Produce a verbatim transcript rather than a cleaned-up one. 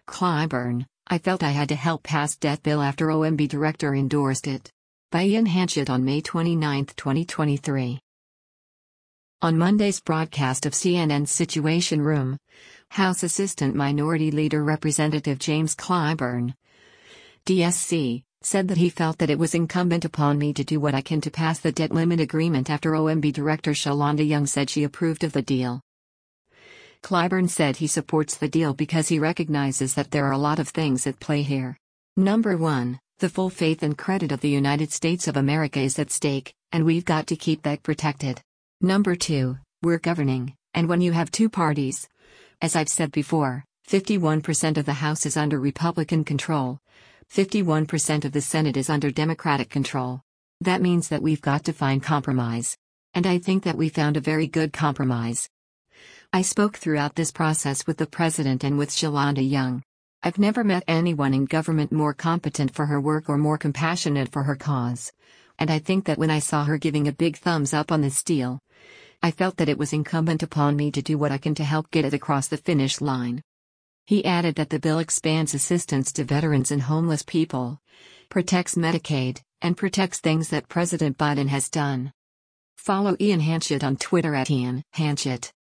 Clyburn, I felt I had to help pass debt bill after O M B director endorsed it. By Ian Hanchett on May twenty-ninth, twenty twenty-three. On Monday's broadcast of C N N's Situation Room, House Assistant Minority Leader Representative James Clyburn, D S C, said that he felt that it was incumbent upon me to do what I can to pass the debt limit agreement after O M B Director Shalanda Young said she approved of the deal. Clyburn said he supports the deal because he recognizes that there are a lot of things at play here. Number one, the full faith and credit of the United States of America is at stake, and we've got to keep that protected. Number two, we're governing, and when you have two parties, as I've said before, fifty-one percent of the House is under Republican control, fifty-one percent of the Senate is under Democratic control. That means that we've got to find compromise. And I think that we found a very good compromise. I spoke throughout this process with the President and with Shalanda Young. I've never met anyone in government more competent for her work or more compassionate for her cause. And I think that when I saw her giving a big thumbs up on this deal, I felt that it was incumbent upon me to do what I can to help get it across the finish line. He added that the bill expands assistance to veterans and homeless people, protects Medicaid, and protects things that President Biden has done. Follow Ian Hanchett on Twitter at Ian Hanchett.